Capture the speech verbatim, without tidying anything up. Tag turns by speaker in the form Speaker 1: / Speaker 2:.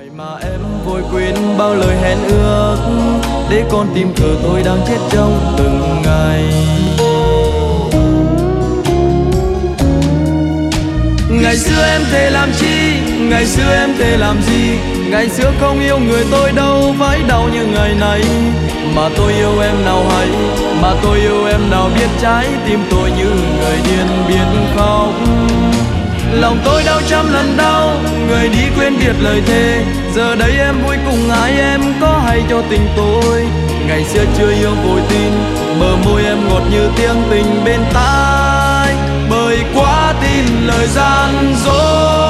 Speaker 1: Mà em vội quên bao lời hẹn ước, để con tim cờ tôi đang chết trong từng ngày. Ngày xưa em thề làm chi, ngày xưa em thề làm gì, ngày xưa không yêu người tôi đâu phải đau như ngày này. Mà tôi yêu em nào hay, mà tôi yêu em nào biết trái tim tôi như người điên biết khóc. Lòng tôi đau trăm lần đau, người đi quên biệt lời thề. Giờ đây em vui cùng ai em có hay cho tình tôi. Ngày xưa chưa yêu vội tin, bờ môi em ngọt như tiếng tình bên tai. Bởi quá tin lời gian dối.